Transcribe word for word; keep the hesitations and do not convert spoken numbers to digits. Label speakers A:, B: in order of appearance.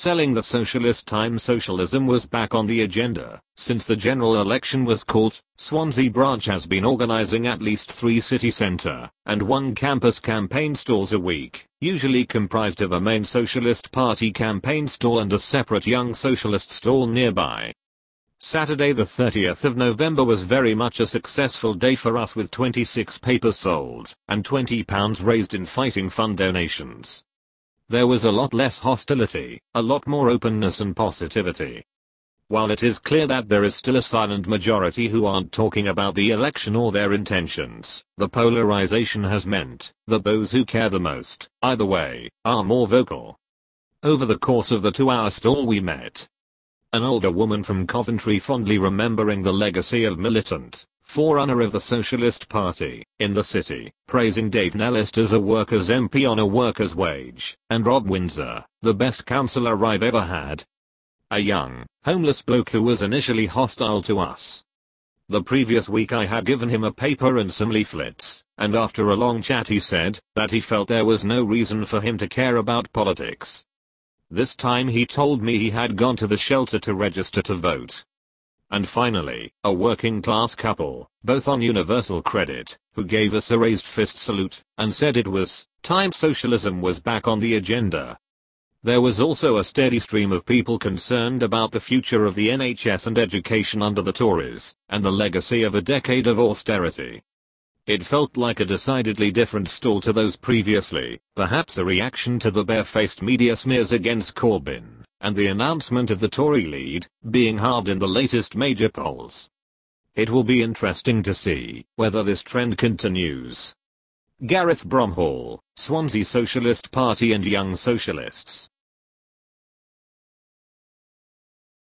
A: Selling the Socialist Times. Socialism was back on the agenda. Since the general election was called, Swansea branch has been organising at least three city centre and one campus campaign stalls a week, usually comprised of a main Socialist Party campaign stall and a separate Young Socialist stall nearby. Saturday the thirtieth of November was very much a successful day for us, with twenty-six papers sold and twenty pounds raised in fighting fund donations. There was a lot less hostility, a lot more openness and positivity. While it is clear that there is still a silent majority who aren't talking about the election or their intentions, the polarization has meant that those who care the most, either way, are more vocal. Over the course of the two-hour stall we met an older woman from Coventry, fondly remembering the legacy of militant forerunner of the Socialist Party in the city, praising Dave Nellist as a workers' M P on a workers' wage, and Rob Windsor, the best councillor I've ever had. A young, homeless bloke who was initially hostile to us. The previous week I had given him a paper and some leaflets, and after a long chat he said that he felt there was no reason for him to care about politics. This time he told me he had gone to the shelter to register to vote. And finally, a working class couple, both on universal credit, who gave us a raised fist salute and said it was time socialism was back on the agenda. There was also a steady stream of people concerned about the future of the N H S and education under the Tories, and the legacy of a decade of austerity. It felt like a decidedly different stall to those previously, perhaps a reaction to the barefaced media smears against Corbyn, and the announcement of the Tory lead being halved in the latest major polls. It will be interesting to see whether this trend continues. Gareth Bromhall, Swansea Socialist Party and Young Socialists.